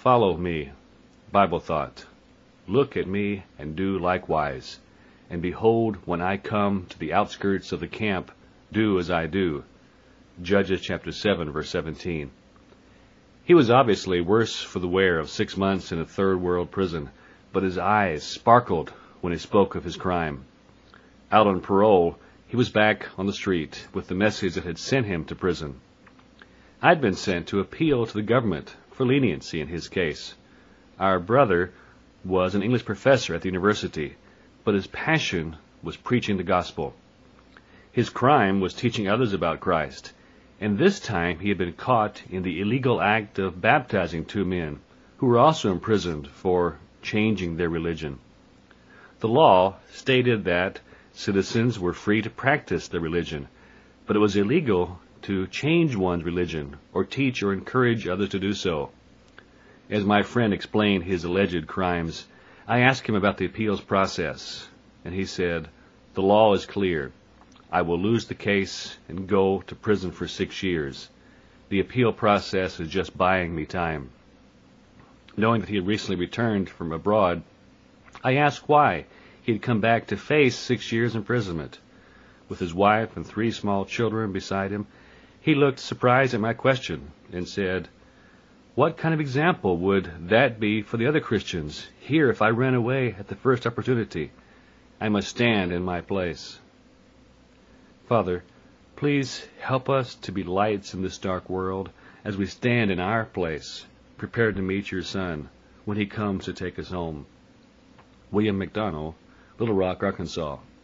Follow me. Bible thought. Look at me and do likewise. And behold, when I come to the outskirts of the camp, do as I do. Judges chapter 7, verse 17. He was obviously worse for the wear of 6 months in a third-world prison, but his eyes sparkled when he spoke of his crime. Out on parole, he was back on the street with the message that had sent him to prison. I'd been sent to appeal to the government for leniency in his case. Our brother was an English professor at the university, but his passion was preaching the gospel. His crime was teaching others about Christ, and this time he had been caught in the illegal act of baptizing 2 men who were also imprisoned for changing their religion. The law stated that citizens were free to practice their religion, but it was illegal to change one's religion or teach or encourage others to do so. As my friend explained his alleged crimes, I asked him about the appeals process, and he said, "The law is clear. I will lose the case and go to prison for 6 years. The appeal process is just buying me time." Knowing that he had recently returned from abroad, I asked why he had come back to face 6 years imprisonment. With his wife and 3 small children beside him, he looked surprised at my question and said, "What kind of example would that be for the other Christians here if I ran away at the first opportunity? I must stand in my place." Father, please help us to be lights in this dark world as we stand in our place, prepared to meet your Son when he comes to take us home. William McDonald, Little Rock, Arkansas.